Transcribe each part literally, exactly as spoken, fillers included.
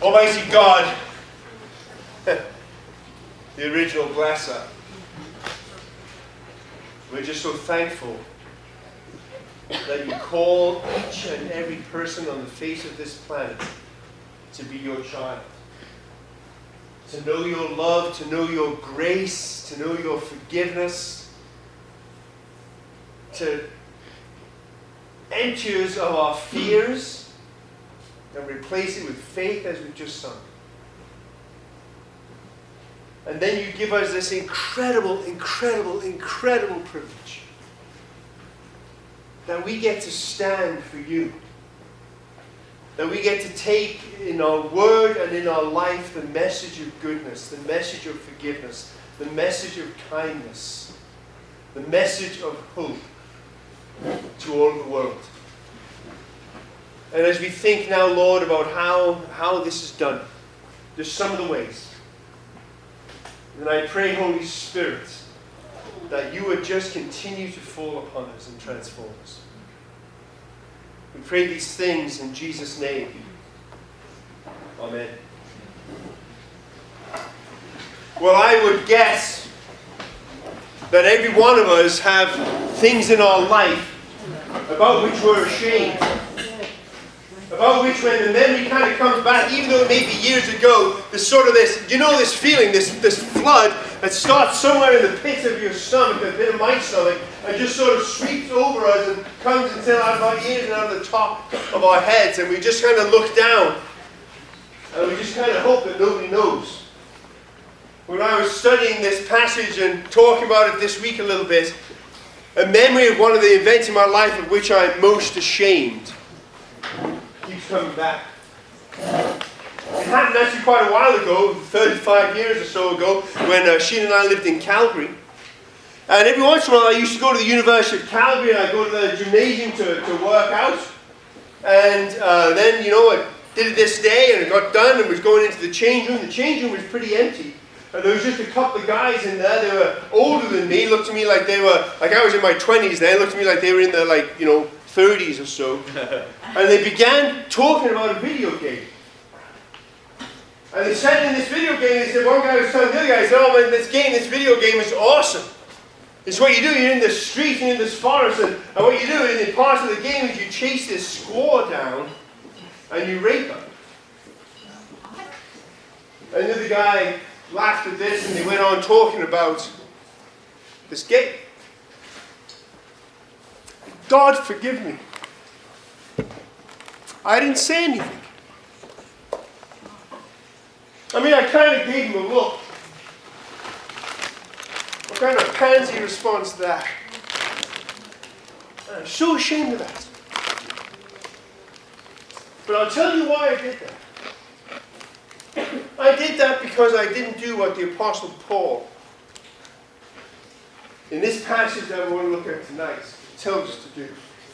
Almighty God, the original blesser, we're just so thankful that you call each and every person on the face of this planet to be your child. To know your love, to know your grace, to know your forgiveness, to empty us of our fears and replace it with faith as we've just sung. And then you give us this incredible, incredible, incredible privilege that we get to stand for you. That we get to take in our word and in our life the message of goodness, the message of forgiveness, the message of kindness, the message of hope to all the world. And as we think now, Lord, about how, how this is done, there's some of the ways. And I pray, Holy Spirit, that you would just continue to fall upon us and transform us. We pray these things in Jesus' name. Amen. Well, I would guess that every one of us have things in our life about which we're ashamed. About which, when the memory kind of comes back, even though it may be years ago, there's sort of this, you know, this feeling, this, this flood that starts somewhere in the pit of your stomach, a bit of my stomach, and just sort of sweeps over us and comes until out of our ears and out of the top of our heads, and we just kind of look down, and we just kind of hope that nobody knows. When I was studying this passage and talking about it this week a little bit, a memory of one of the events in my life of which I'm most ashamed keeps coming back. It happened actually quite a while ago, thirty-five years or so ago, when uh, Sheena and I lived in Calgary. And every once in a while I used to go to the University of Calgary and I'd go to the gymnasium to, to work out. And uh, then, you know, I did it this day and it got done and was going into the change room. The change room was pretty empty. And there was just a couple of guys in there. They were older than me, looked at me like they were, like I was in my twenties then, looked at me like they were in their, like, you know, thirties or so. And they began talking about a video game. And they said in this video game, they said, one guy was telling the other guy, he said, oh man, this game, this video game is awesome. It's what you do, you're in the street and in this forest, and, and what you do in parts of the game is you chase this squaw down and you rape her. And the other guy laughed at this and they went on talking about this game. God forgive me. I didn't say anything. I mean, I kind of gave him a look. What kind of pansy response to that? I'm so ashamed of that. But I'll tell you why I did that. I did that because I didn't do what the Apostle Paul, in this passage that we want to look at tonight, tells us to do.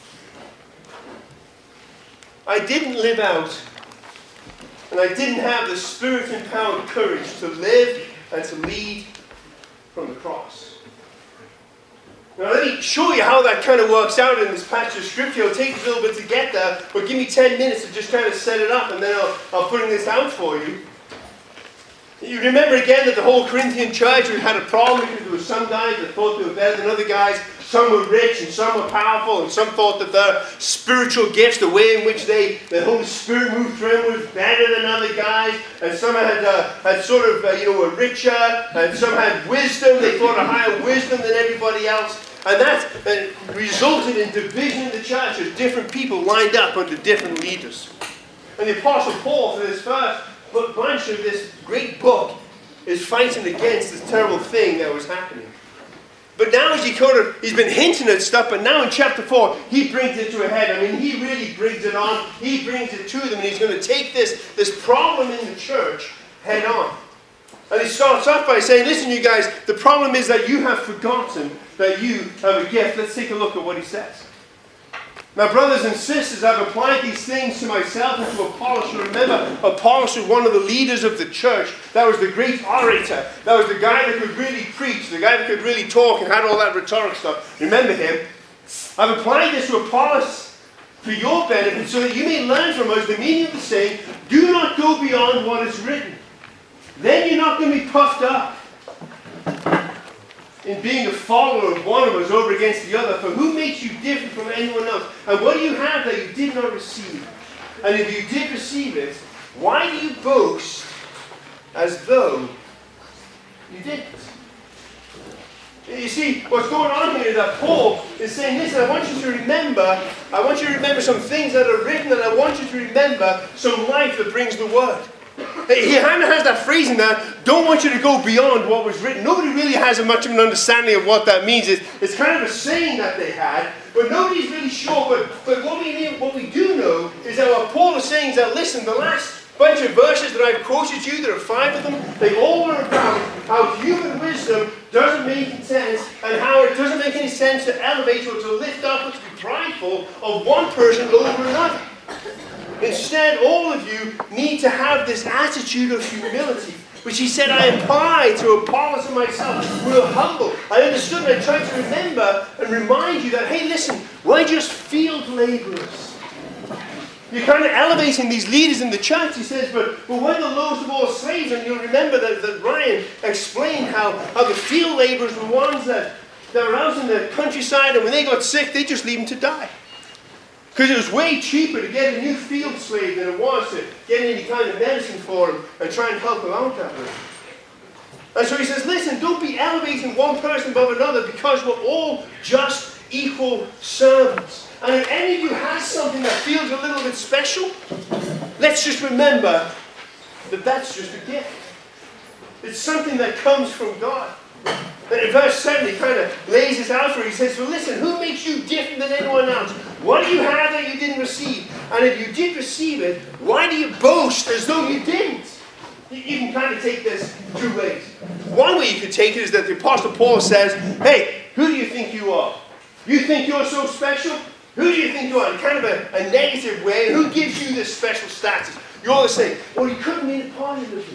I didn't live out, and I didn't have the Spirit-empowered courage to live and to lead from the cross. Now let me show you how that kind of works out in this passage of Scripture. It'll take us a little bit to get there, but give me ten minutes to just kind of set it up, and then I'll, I'll put this out for you. You remember again that the whole Corinthian church had a problem because there were some guys that thought they were better than other guys. Some were rich and some were powerful, and some thought that their spiritual gifts, the way in which they, the Holy Spirit moved through them, was better than other guys. And some had uh, had sort of, uh, you know, were richer, and some had wisdom. They thought a higher wisdom than everybody else. And that uh, resulted in division in the church as different people lined up under different leaders. And the Apostle Paul, for this first bunch of this great book, is fighting against this terrible thing that was happening. But now as he kind of, he's been hinting at stuff, but now in chapter four, he brings it to a head. I mean, he really brings it on. He brings it to them, and he's going to take this, this problem in the church head on. And he starts off by saying, listen, you guys, the problem is that you have forgotten that you have a gift. Let's take a look at what he says. Now, brothers and sisters, I've applied these things to myself and to Apollos. You remember, Apollos was one of the leaders of the church. That was the great orator. That was the guy that could really preach, the guy that could really talk and had all that rhetoric stuff. Remember him. I've applied this to Apollos for your benefit, so that you may learn from us the meaning of the saying, do not go go beyond what is written. Then you're not going to be puffed up in being a follower of one of us over against the other. For who makes you different from anyone else? And what do you have that you did not receive? And if you did receive it, why do you boast as though you didn't? You see, what's going on here is that Paul is saying, listen, I want you to remember, I want you to remember some things that are written, and I want you to remember some life that brings the word. He kind of has that phrase in there, don't want you to go beyond what was written. Nobody really has a much of an understanding of what that means. It's, it's kind of a saying that they had, but nobody's really sure. But, but what, we, what we do know is that what Paul is saying is that, listen, the last bunch of verses that I've quoted you, there are five of them, they all are about how human wisdom doesn't make any sense, and how it doesn't make any sense to elevate or to lift up or to be prideful of one person over another. Instead, all of you need to have this attitude of humility, which he said I apply to Apollos and myself. We're humble. I understood and I tried to remember and remind you that, hey, listen, we're just field laborers. You're kind of elevating these leaders in the church, he says, but, but we're the lowest of all slaves. And you'll remember that, that Ryan explained how, how the field laborers were ones that, that were out in the countryside, and when they got sick, they just leave them to die. Because it was way cheaper to get a new field slave than it was to get any kind of medicine for him and try and help him out that way. And so he says, listen, don't be elevating one person above another, because we're all just equal servants. And if any of you has something that feels a little bit special, let's just remember that that's just a gift. It's something that comes from God. And in verse seven, he kind of lays this out for you. He says, well, listen, who makes you different than anyone else? What do you have that you didn't receive? And if you did receive it, why do you boast as though you didn't? You can kind of take this two ways. One way you could take it is that the Apostle Paul says, hey, who do you think you are? You think you're so special? Who do you think you are? In kind of a, a negative way. Who gives you this special status? You're always saying, well, he couldn't mean it positively.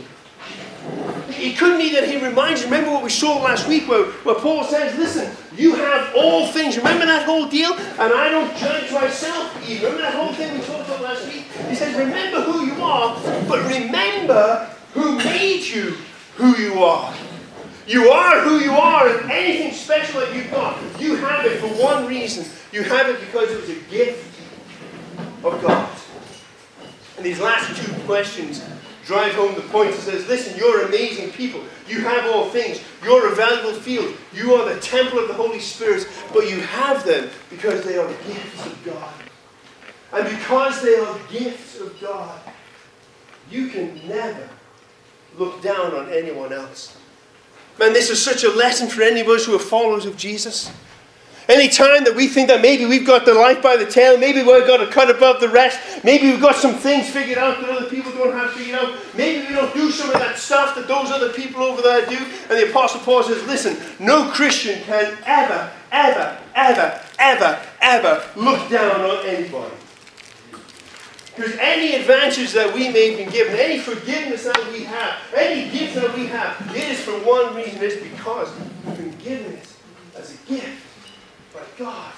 He couldn't mean that he reminds you. Remember what we saw last week where, where Paul says, listen, you have all things. Remember that whole deal? And I don't judge myself either. Remember that whole thing we talked about last week? He says, remember who you are, but remember who made you who you are. You are who you are, and anything special that you've got, you have it for one reason. You have it because it was a gift of God. And these last two questions drive home the point. It says, listen, you're amazing people. You have all things. You're a valuable field. You are the temple of the Holy Spirit, but you have them because they are gifts of God. And because they are gifts of God, you can never look down on anyone else. Man, this is such a lesson for any of us who are followers of Jesus. Any time that we think that maybe we've got the life by the tail, maybe we've got a cut above the rest, maybe we've got some things figured out that other people don't have figured out, maybe we don't do some of that stuff that those other people over there do, and the Apostle Paul says, listen, no Christian can ever, ever, ever, ever, ever look down on anybody. Because any advantage that we may have been given, any forgiveness that we have, any gift that we have, it is for one reason. It's because we've been given it as a gift by God.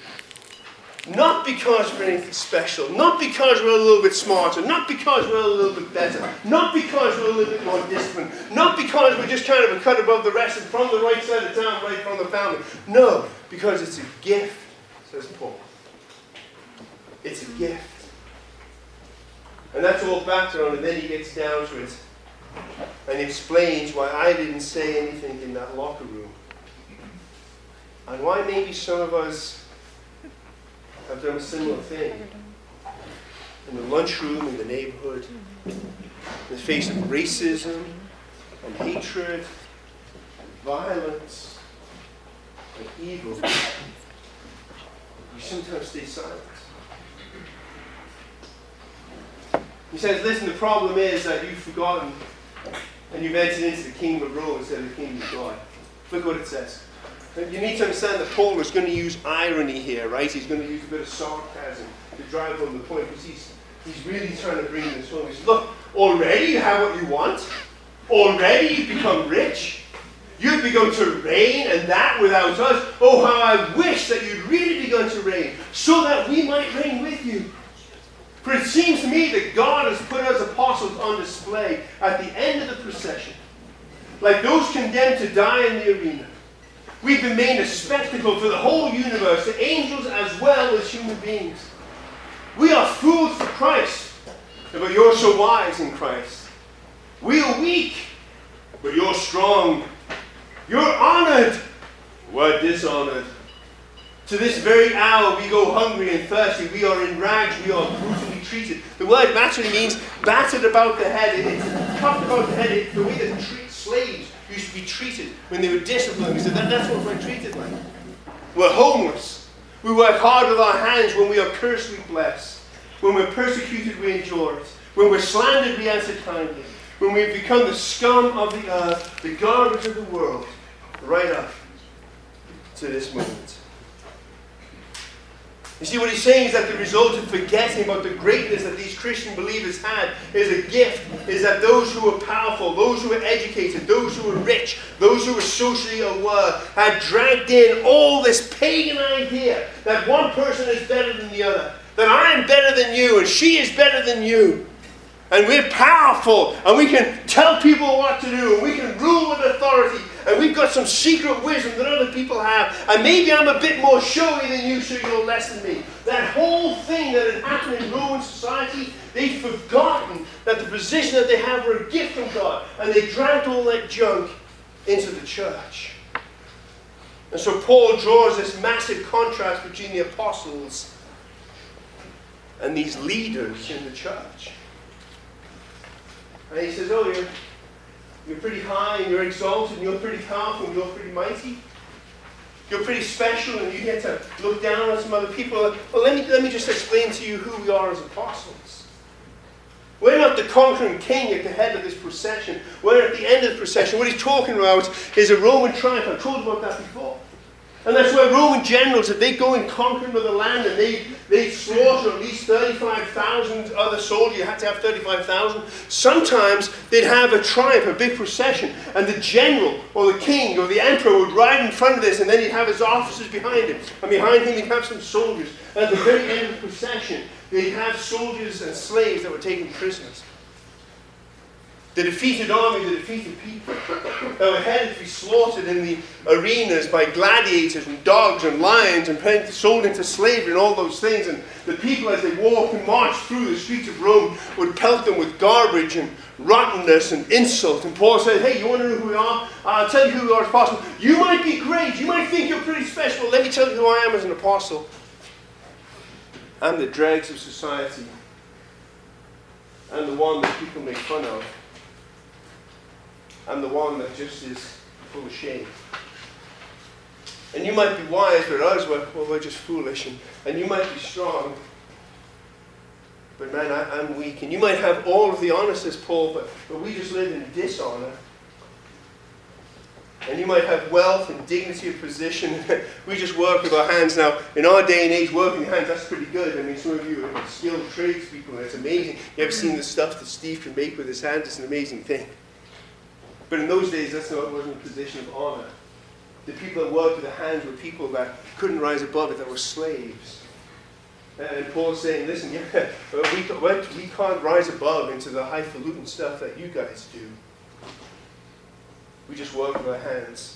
Not because we're anything special, not because we're a little bit smarter, not because we're a little bit better, not because we're a little bit more disciplined, not because we're just kind of a cut above the rest and from the right side of town, right from the family. No, because it's a gift, says Paul. It's a gift. And that's all background, and then he gets down to it. And he explains why I didn't say anything in that locker room. And why maybe some of us have done a similar thing. In the lunchroom, in the neighborhood, in the face of racism, and hatred, and violence, and evil. We sometimes stay silent. He says, listen, the problem is that you've forgotten and you've entered into the kingdom of Rome instead of the kingdom of God. Look what it says. You need to understand that Paul is going to use irony here, right? He's going to use a bit of sarcasm to drive home the point, because he's, he's really trying to bring this home. He says, look, already you have what you want. Already you've become rich. You've begun to reign, and that without us. Oh, how I wish that you'd really begun to reign, so that we might reign with you. For it seems to me that God has put us apostles on display at the end of the procession. Like those condemned to die in the arena. We've been made a spectacle for the whole universe, the angels as well as human beings. We are fools for Christ, but you're so wise in Christ. We are weak, but you're strong. You're honored, we're dishonored. To this very hour we go hungry and thirsty. We are in rags, we are brutally treated. The word battered means battered about the head. It's cuffed about the head. It's the way that treat slaves used to be treated when they were disciplined. So that, that's what we're treated like. We're homeless. We work hard with our hands. When we are cursed, we bless. When we're persecuted, we endure it. When we're slandered, we answer kindly. When we've become the scum of the earth, the garbage of the world, right up to this moment. You see, what he's saying is that the result of forgetting about the greatness that these Christian believers had is a gift, is that those who were powerful, those who were educated, those who were rich, those who were socially aware, had dragged in all this pagan idea that one person is better than the other, that I am better than you and she is better than you. And we're powerful, and we can tell people what to do, and we can rule with authority, and we've got some secret wisdom that other people have, and maybe I'm a bit more showy than you, so you're less than me. That whole thing that had happened in Roman society, they'd forgotten that the position that they have were a gift from God, and they dragged all that junk into the church. And so Paul draws this massive contrast between the apostles and these leaders in the church. And he says, oh, you're, you're pretty high, and you're exalted, and you're pretty powerful, and you're pretty mighty. You're pretty special, and you get to look down on some other people. Well, let me, let me just explain to you who we are as apostles. We're not the conquering king at the head of this procession. We're at the end of the procession. What he's talking about is a Roman triumph. I've told you about that before. And that's where Roman generals, if they go and conquer another land and they, they slaughter at least thirty-five thousand other soldiers, you had to have thirty-five thousand, sometimes they'd have a triumph, a big procession, and the general or the king or the emperor would ride in front of this, and then he'd have his officers behind him. And behind him he'd have some soldiers. And at the very end of the procession, they'd have soldiers and slaves that were taken prisoners. The defeated army, the defeated people that were headed to be slaughtered in the arenas by gladiators and dogs and lions and sold into slavery and all those things. And the people, as they walk and march through the streets of Rome, would pelt them with garbage and rottenness and insult. And Paul said, hey, you want to know who we are? I'll tell you who we are as apostles. You might be great. You might think you're pretty special. Let me tell you who I am as an apostle. I'm the dregs of society. I'm the one that people make fun of. I'm the one that just is full of shame. And you might be wise, but others were, well, we're just foolish. And, and you might be strong, but man, I, I'm weak. And you might have all of the honor, says Paul, but, but we just live in dishonor. And you might have wealth and dignity of position. We just work with our hands. Now, in our day and age, working with hands, that's pretty good. I mean, some of you are skilled tradespeople, and it's amazing. You ever seen the stuff that Steve can make with his hands? It's an amazing thing. But in those days, that's not, wasn't a position of honor. The people that worked with their hands were people that couldn't rise above it, that were slaves. And Paul's saying, listen, yeah, we, we can't rise above into the highfalutin stuff that you guys do. We just work with our hands.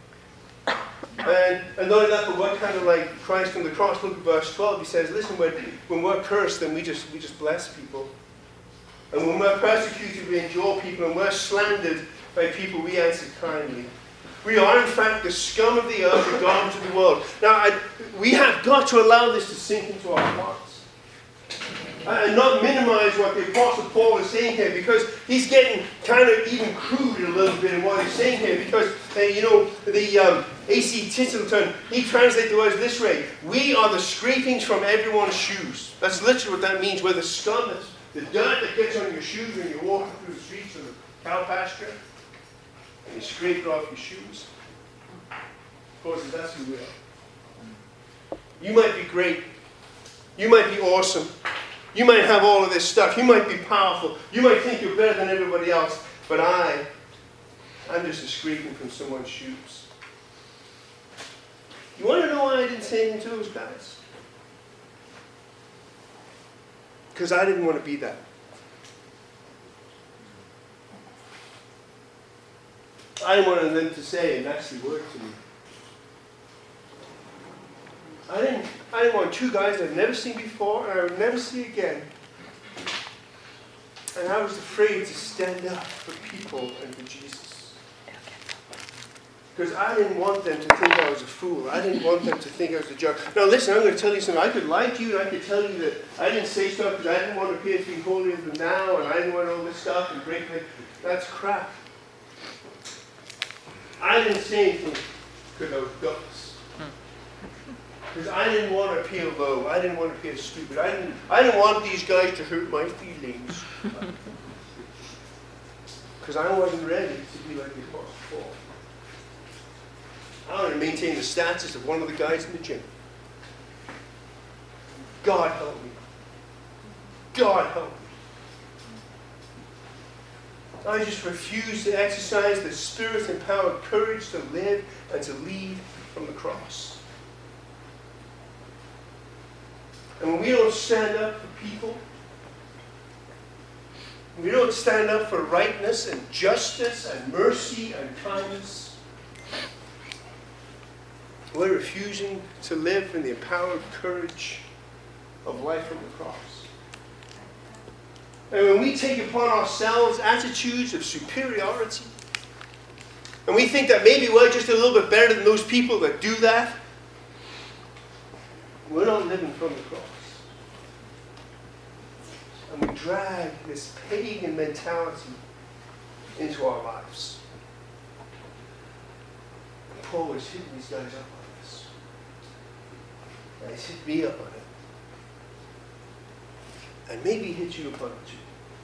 And, and not only that, but we're kind of like Christ on the cross. Look at verse twelve. He says, listen, when, when we're cursed, then we just, we just bless people. And when we're persecuted, we endure people. And we're slandered by people, we answer kindly. We are, in fact, the scum of the earth, the garbage of the world. Now, I, we have got to allow this to sink into our hearts. And not minimize what the Apostle Paul is saying here, because he's getting kind of even crude a little bit in what he's saying here, because, uh, you know, the um, A C Titleton, he translates the words this way: we are the scrapings from everyone's shoes. That's literally what that means. We're the scum, that's the dirt that gets on your shoes when you're walking through the streets of the cow pasture. And you scrape it off your shoes. Of course, that's who we are. You might be great. You might be awesome. You might have all of this stuff. You might be powerful. You might think you're better than everybody else. But I, I'm just a scraping from someone's shoes. You want to know why I didn't say anything to those guys? Because I didn't want to be that. I didn't want them to say a nasty word to me. I didn't, I didn't want two guys I'd never seen before and I would never see again. And I was afraid to stand up for people and for Jesus. Because I didn't want them to think I was a fool. I didn't want them to think I was a jerk. Now listen, I'm going to tell you something. I could lie to you and I could tell you that I didn't say stuff because I didn't want to appear to be holier than thou and I didn't want all this stuff and break my... That's crap. I didn't say anything because I was gutless. Because I didn't want to appear low. I didn't want to appear stupid. I didn't, I didn't want these guys to hurt my feelings. Because I wasn't ready to be like the Apostle Paul. I wanted to maintain the status of one of the guys in the gym. God help me. God help me. I just refused to exercise the Spirit-empowered courage to live and to lead from the cross. And when we don't stand up for people, when we don't stand up for rightness and justice and mercy and kindness, we're refusing to live in the empowered courage of life from the cross. And when we take upon ourselves attitudes of superiority, and we think that maybe we're just a little bit better than those people that do that, we're not living from the cross. And we drag this pagan mentality into our lives. And Paul was hitting these guys up on this. And he's hit me up on it. And maybe he hit you upon it too.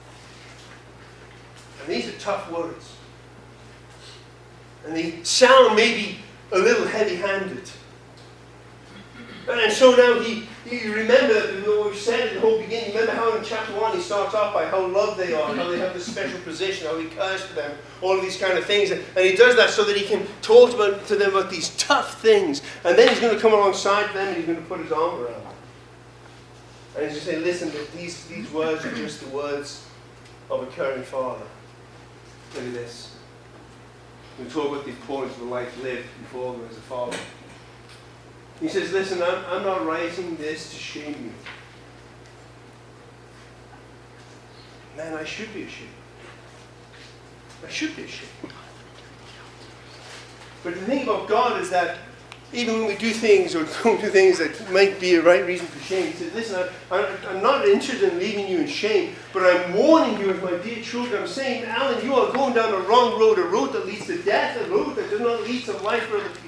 And these are tough words. And they sound maybe a little heavy-handed. And so now he, you remember what we've said at the whole beginning. Remember how in chapter one he starts off by how loved they are, how they have this special position, how he cares for them, all of these kind of things. And he does that so that he can talk about, to them about these tough things. And then he's going to come alongside them and he's going to put his arm around them. And he's going to say, listen, these, these words are just the words of a caring father. Look at this. We talk about the importance of a life lived before them as a father. He says, listen, I'm, I'm not writing this to shame you. Man, I should be ashamed. I should be ashamed. But the thing about God is that even when we do things or don't do things that might be a right reason for shame, he says, listen, I'm, I'm not interested in leaving you in shame, but I'm warning you as my dear children. I'm saying, Alan, you are going down the wrong road, a road that leads to death, a road that does not lead to life for other people.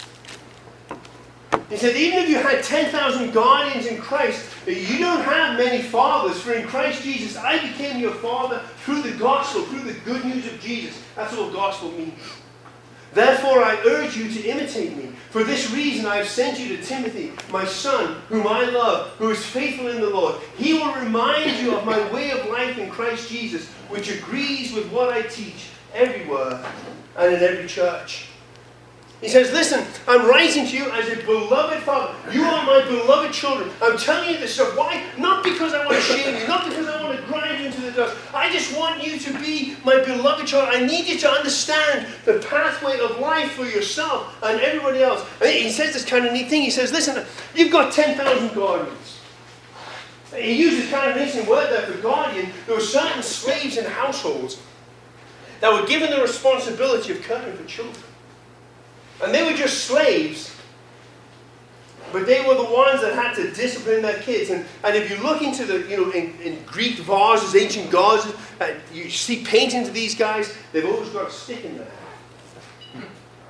He said, even if you had ten thousand guardians in Christ, you don't have many fathers, for in Christ Jesus, I became your father through the gospel, through the good news of Jesus. That's what gospel means. Therefore, I urge you to imitate me. For this reason, I have sent you to Timothy, my son, whom I love, who is faithful in the Lord. He will remind you of my way of life in Christ Jesus, which agrees with what I teach everywhere and in every church. He says, listen, I'm writing to you as a beloved father. You are my beloved children. I'm telling you this stuff. Why? Not because I want to shame you. Not because I want to grind you into the dust. I just want you to be my beloved child. I need you to understand the pathway of life for yourself and everybody else. And he says this kind of neat thing. He says, listen, you've got ten thousand guardians. He uses kind of an interesting word there for guardian. There were certain slaves in households that were given the responsibility of caring for children. And they were just slaves, but they were the ones that had to discipline their kids. And, and if you look into the, you know, in, in Greek vases, ancient vases, uh, you see paintings of these guys, they've always got a stick in their hand.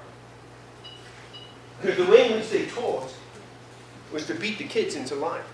Because the way in which they taught was to beat the kids into life.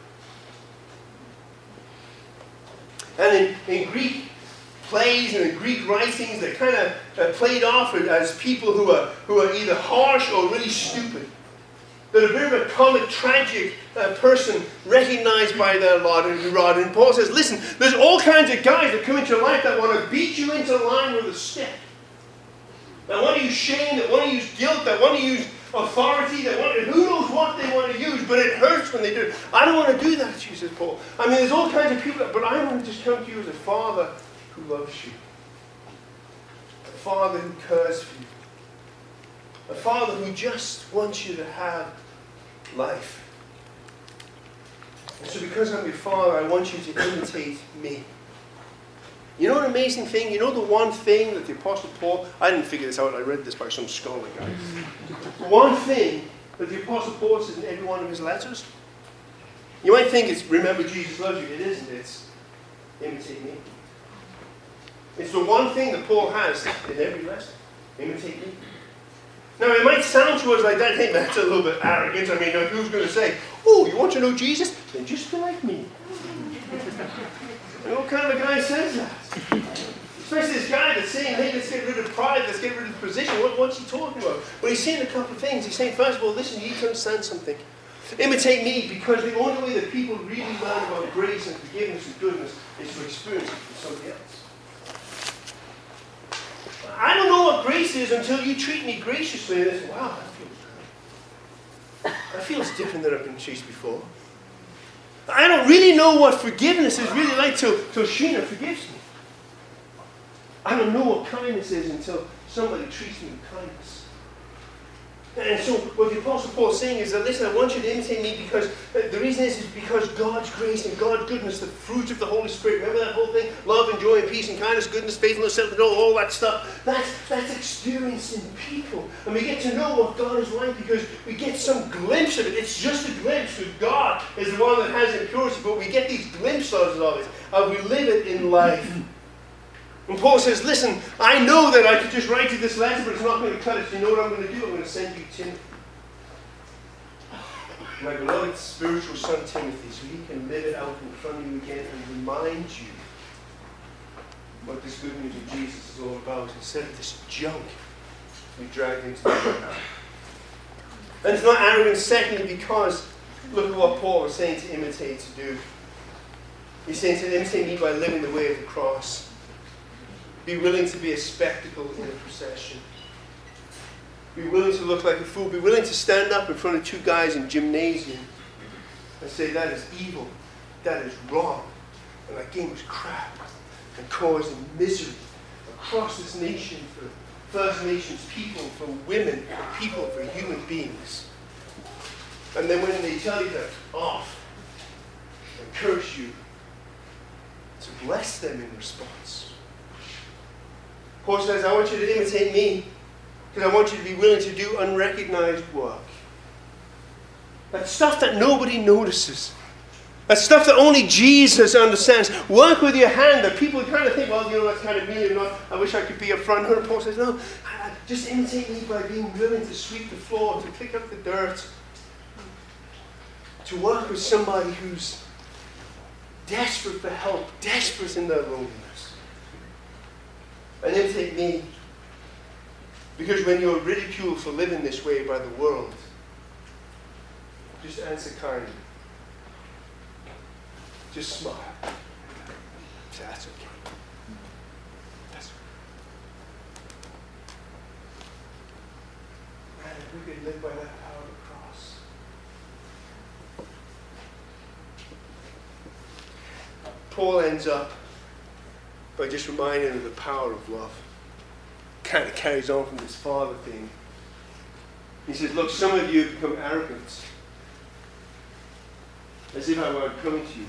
And in, in Greek plays and in Greek writings, they kind of uh, played off as people who are, who are either harsh or really stupid. They're a bit of a comic, tragic uh, person recognized by their lot and rod. And Paul says, listen, there's all kinds of guys that come into your life that want to beat you into line with a stick. That want to use shame, that want to use guilt, that want to use authority, that want to, who knows what they want to use, but it hurts when they do it. I don't want to do that to you, says Paul. I mean, there's all kinds of people, that, but I want to just come to you as a father who loves you. Father who cares for you. A Father who just wants you to have life. And so because I'm your Father, I want you to imitate me. You know an amazing thing? You know the one thing that the Apostle Paul, I didn't figure this out, I read this by some scholar guy. One thing that the Apostle Paul says in every one of his letters, you might think it's remember Jesus loves you. It isn't. It's imitate me. It's the one thing that Paul has in every lesson. Imitate me. Now it might sound to us like that, hey, that's a little bit arrogant. I mean, who's going to say, oh, you want to know Jesus? Then just be like me. And what kind of a guy says that? Especially this guy that's saying, hey, let's get rid of pride, let's get rid of position. What, what's he talking about? Well, he's saying a couple of things. He's saying, first of all, listen, you need to understand something. Imitate me, because the only way that people really learn about grace and forgiveness and goodness is to experience it from somebody else. I don't know what grace is until you treat me graciously. And I say, wow, that feels good. That feels different than I've been treated before. I don't really know what forgiveness is really like till, till Sheena forgives me. I don't know what kindness is until somebody treats me with kindness. And so what the Apostle Paul is saying is that, listen, I want you to imitate me because uh, the reason is, is because God's grace and God's goodness, the fruit of the Holy Spirit, remember that whole thing? Love and joy and peace and kindness, goodness, faithfulness, self-control, all that stuff. That's, that's experienced in people. And we get to know what God is like because we get some glimpse of it. It's just a glimpse because God is the one that has impurity, but we get these glimpses of it, and we live it in life. And Paul says, listen, I know that I could just write you this letter, but it's not going to cut it. So you know what I'm going to do? I'm going to send you Timothy. My beloved spiritual son Timothy, so he can live it out in front of you again and remind you what this good news of Jesus is all about, instead of this junk we drag into the church. And it's not arrogant, secondly, because look at what Paul was saying to imitate, to do. He's saying to imitate me by living the way of the cross. Be willing to be a spectacle in a procession. Be willing to look like a fool. Be willing to stand up in front of two guys in gymnasium and say that is evil, that is wrong, and that game was crap, and causing misery across this nation for First Nations people, for women, for people, for human beings. And then when they tell you that off and curse you, to bless them in response. Paul says, I want you to imitate me because I want you to be willing to do unrecognized work. That stuff that nobody notices. That stuff that only Jesus understands. Work with your hand that people kind of think, well, you know, that's kind of mean. Not, I wish I could be a front runner. Paul says, no, just imitate me by being willing to sweep the floor, to pick up the dirt, to work with somebody who's desperate for help, desperate in their loneliness. And imitate me. Because when you're ridiculed for living this way by the world, just answer kindly. Just smile. Say, that's okay. That's okay. Man, if we could live by that power of the cross. Paul ends up by just reminding of the power of love. Kind of carries on from this father thing. He says, look, some of you have become arrogant. As if I weren't coming to you.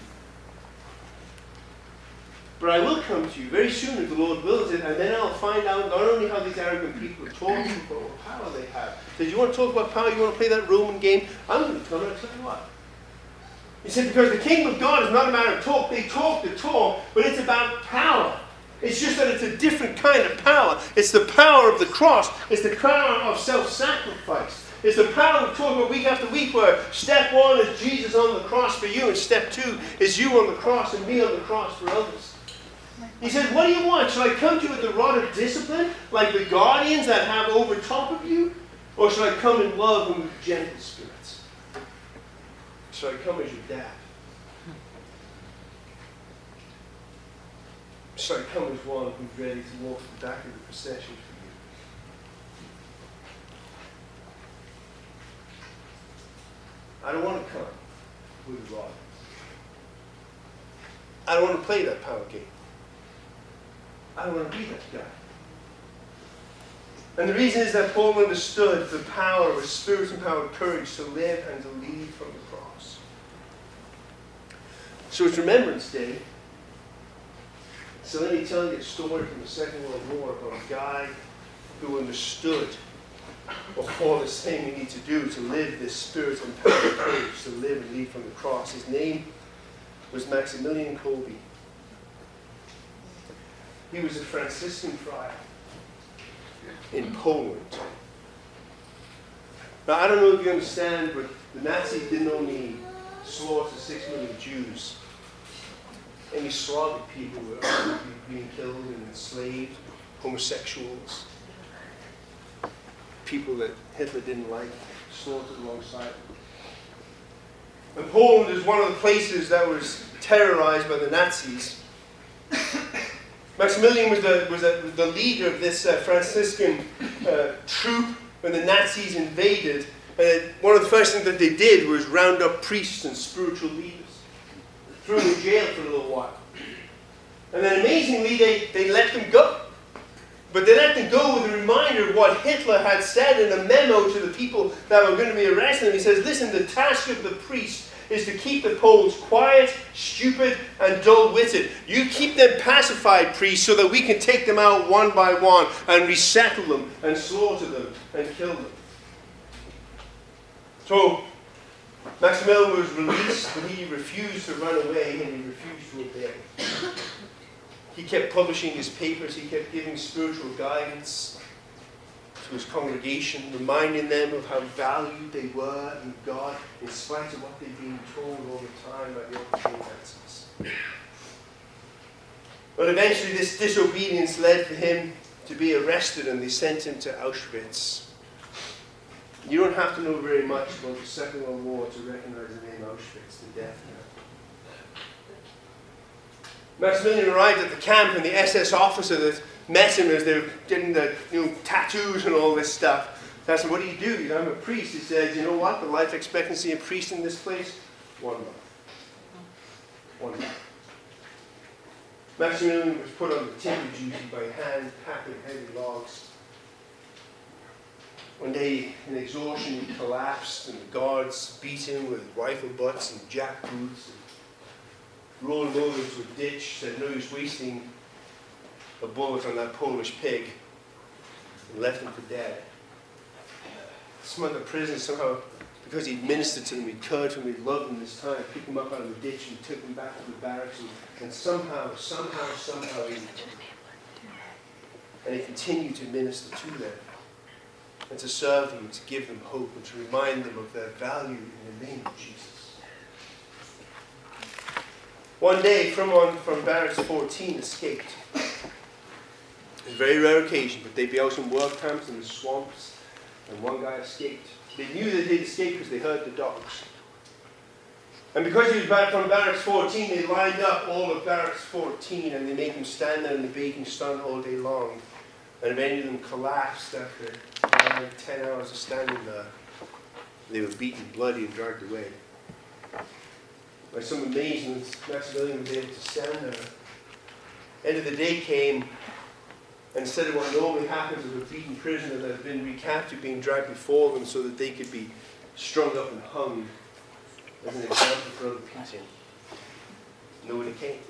But I will come to you very soon if the Lord wills it, and then I'll find out not only how these arrogant people are talking, but what power they have. He says, you want to talk about power? You want to play that Roman game? I'm going to come and I'll tell you what. He said, because the kingdom of God is not a matter of talk. They talk the talk, but it's about power. It's just that it's a different kind of power. It's the power of the cross. It's the power of self-sacrifice. It's the power we talk about week after week where step one is Jesus on the cross for you, and step two is you on the cross and me on the cross for others. He said, what do you want? Shall I come to you with the rod of discipline, like the guardians that have over top of you? Or shall I come in love and with gentle spirits? Shall I come as your dad? Shall I come as one who's ready to walk the back of the procession for you? I don't want to come with a rod. I don't want to play that power game. I don't want to be that guy. And the reason is that Paul understood the power of Spirit-empowered courage to live and to lead from the cross. So it's Remembrance Day. So let me tell you a story from the Second World War about a guy who understood what Paul is saying we need to do to live this Spirit-empowered courage, to live and lead from the cross. His name was Maximilian Kolbe. He was a Franciscan friar in Poland. Now, I don't know if you understand, but the Nazis didn't only slaughter six million Jews. And he slaughtered people who were being killed and enslaved, homosexuals, people that Hitler didn't like, slaughtered alongside him. And Poland is one of the places that was terrorized by the Nazis. Maximilian was the, was the, the leader of this uh, Franciscan uh, troop when the Nazis invaded. And one of the first things that they did was round up priests and spiritual leaders, threw them in jail for a little while. And then amazingly, they, they let them go. But they let them go with a reminder of what Hitler had said in a memo to the people that were going to be arrested. And he says, listen, the task of the priest is to keep the Poles quiet, stupid, and dull-witted. You keep them pacified, priests, so that we can take them out one by one and resettle them and slaughter them and kill them. So Maximilian was released, but he refused to run away and he refused to obey. He kept publishing his papers, he kept giving spiritual guidance to his congregation, reminding them of how valued they were in God, in spite of what they'd been told all the time by the opposite Nazis. But eventually this disobedience led for him to be arrested and they sent him to Auschwitz. You don't have to know very much about the Second World War to recognize the name Auschwitz, the death camp. Maximilian arrived at the camp and the S S officer that met him as they were getting the you know, tattoos and all this stuff asked him, what do you do? You know, I'm a priest. He said, you know what? The life expectancy of a priest in this place? One month. One month. Maximilian was put on the timber duty by hand, packing heavy logs. One day, in exhaustion, he collapsed, and the guards beat him with rifle butts and jackboots, and rolled him over into a ditch, said no use wasting a bullet on that Polish pig, and left him for dead. Some other prisoners somehow, because he'd ministered to them, he'd cared for them, he'd loved them this time, picked them up out of the ditch and took them back to the barracks, and, and somehow, somehow, somehow, he, and he continued to minister to them, and to serve them, and to give them hope, and to remind them of their value in the name of Jesus. One day, someone from Barracks fourteen escaped. It was a very rare occasion, but they'd be out in work camps in the swamps, and one guy escaped. They knew that he'd escaped because they heard the dogs. And because he was back from Barracks fourteen, they lined up all of Barracks fourteen, and they made him stand there in the baking sun all day long. And if any of them collapsed after nine, ten hours of standing there, they were beaten bloody and dragged away. By some amazement, Maximilian was able to stand there. End of the day came, and instead of what normally happens with a beaten prisoner that has been recaptured being dragged before them so that they could be strung up and hung as an example for other people, nobody came.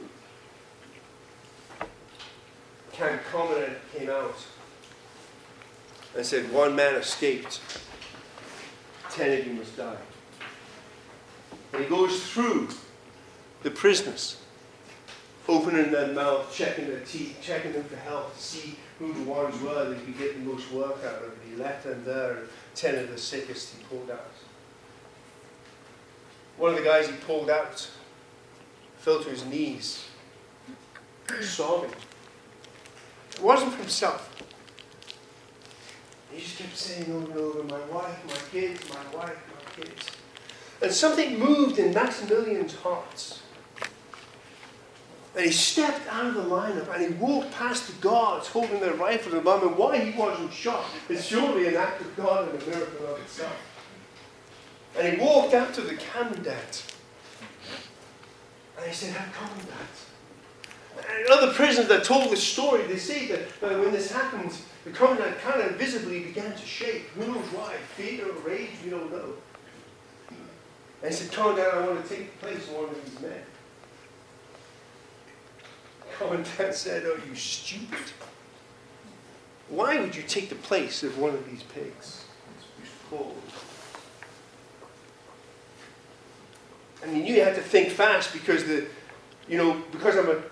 Camp Commandant came out and said, one man escaped, ten of you must die. And he goes through the prisoners, opening their mouth, checking their teeth, checking them for health, to see who the ones were that he could get the most work out of. He left them there, and ten of the sickest he pulled out. One of the guys he pulled out fell to his knees, sobbing. It wasn't for himself. He just kept saying over and over, my wife, my kids, my wife, my kids. And something moved in Maximilian's heart. And he stepped out of the lineup and he walked past the guards holding their rifles and bombing. Why he wasn't shot is surely an act of God and a miracle of itself. And he walked up to the commandant. And he said, Herr Commandant, And other prisoners that told this story, they say that uh, when this happened, the commandant kind of visibly began to shake. Who knows why? Fear or rage? We don't know. And he said, Commandant, I want to take the place of one of these men. Commandant said, are you stupid? Why would you take the place of one of these pigs? It's cold. And he knew you had to think fast because the, you know, because I'm a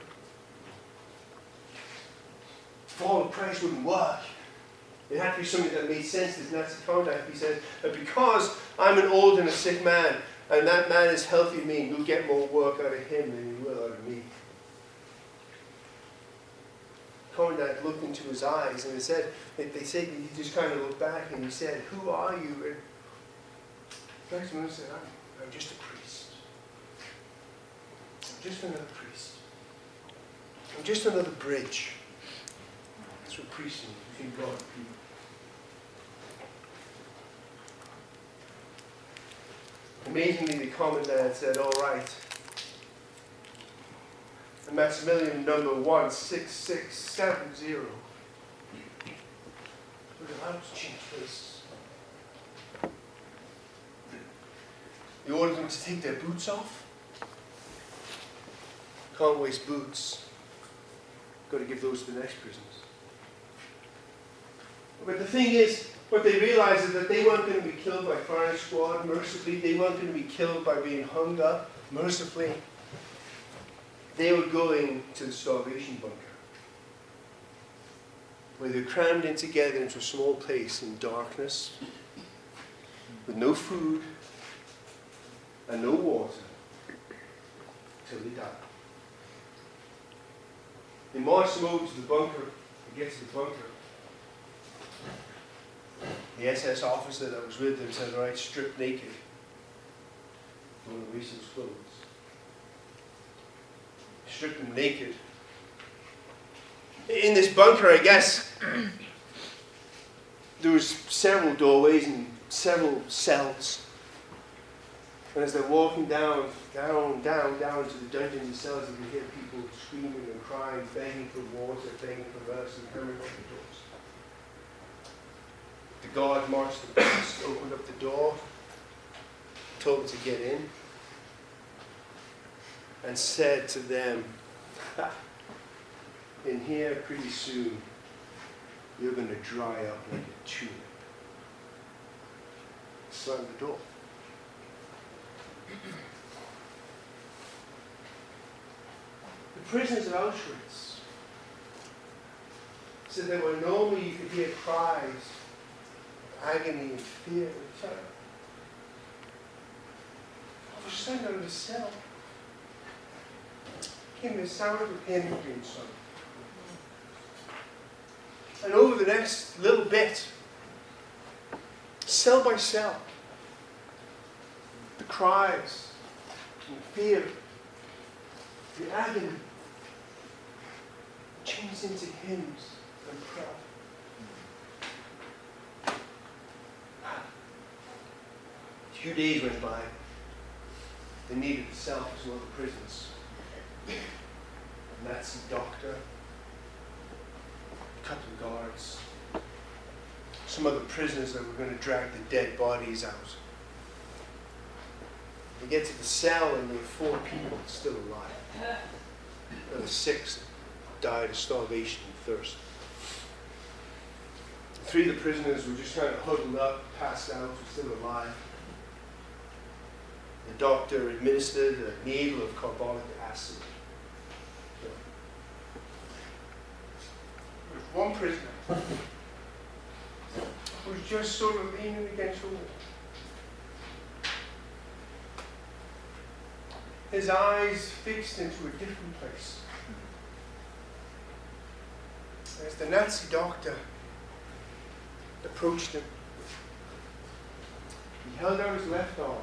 fall of Christ wouldn't work. It had to be something that made sense to this Nazi contact. He said, but because I'm an old and a sick man, and that man is healthy than me, you'll get more work out of him than you will out of me. Commandant looked into his eyes, and they said, they said he just kind of looked back, and he said, who are you? And Maximilian said, I'm, I'm just a priest. I'm just another priest. I'm just another bridge. That's what priests mean, between God and people. Amazingly, the commandant said, all right. And Maximilian number one six six seven zero. We're allowed to change places. He ordered them to take their boots off. Can't waste boots. Got to give those to the next prisoners. But the thing is, what they realized is that they weren't going to be killed by firing squad mercifully. They weren't going to be killed by being hung up mercifully. They were going to the starvation bunker, where they're crammed in together into a small place in darkness, with no food and no water, till they die. They marched them over to the bunker. They get to the bunker. The S S officer that was with them said, all right, strip naked. Don't want to waste those clothes. Stripped them naked. In this bunker, I guess, there was several doorways and several cells. And as they're walking down, down, down, down to the dungeons and cells, you can hear people screaming and crying, begging for water, begging for mercy, coming up the doors. The guard marched the priest, opened up the door, told them to get in, and said to them, in here pretty soon, you're going to dry up like a tulip. Slammed the door. The prisoners of Auschwitz said that where normally you could hear cries of agony and fear and terror, all of a sudden out of the cell came the sound of a piano being sung. And over the next little bit, cell by cell, the cries and fear, the agony, changed into hymns and prayer. A few days went by. They needed the cell for some other prisoners. A Nazi doctor, a couple of guards, some other prisoners that were going to drag the dead bodies out. They get to the cell and there are four people still alive. The other six died of starvation and thirst. Three of the prisoners were just kind of huddled up, passed out, were still alive. The doctor administered a needle of carbolic acid. There was one prisoner who was just sort of leaning against the wall. His eyes fixed into a different place. As the Nazi doctor approached him, he held out his left arm,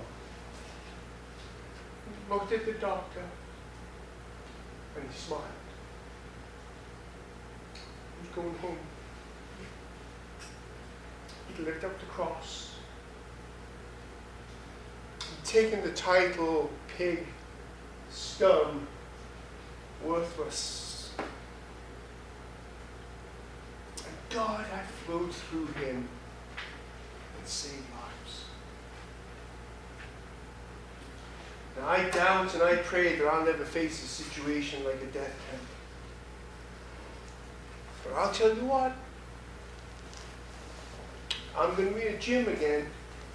looked at the doctor, and he smiled. He was going home. He'd lifted up the cross. He'd taken the title, pig, scum, worthless, God had flowed through him and saved lives. Now, I doubt and I pray that I'll never face a situation like a death camp. But I'll tell you what, I'm going to be in a gym again.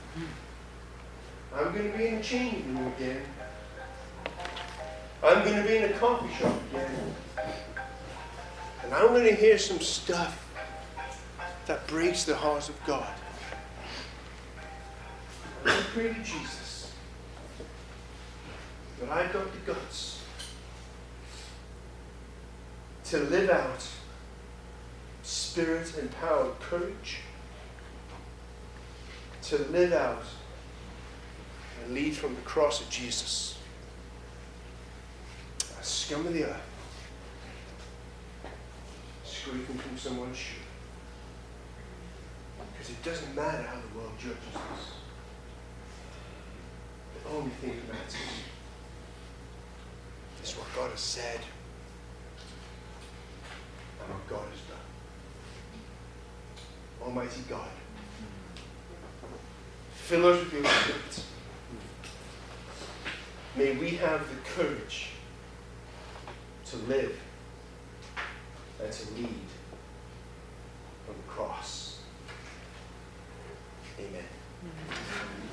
I'm going to be in a change room again. I'm going to be in a coffee shop again. And I'm going to hear some stuff that breaks the heart of God. And I pray to Jesus that I've got the guts to live out Spirit-empowered courage, to live out and lead from the cross of Jesus. A scum of the earth, scraping from someone's shoe. Because it doesn't matter how the world judges us. The only thing that matters is what God has said and what God has done. Almighty God, fill us with your Spirit. May we have the courage to live and to lead from the cross. Amen.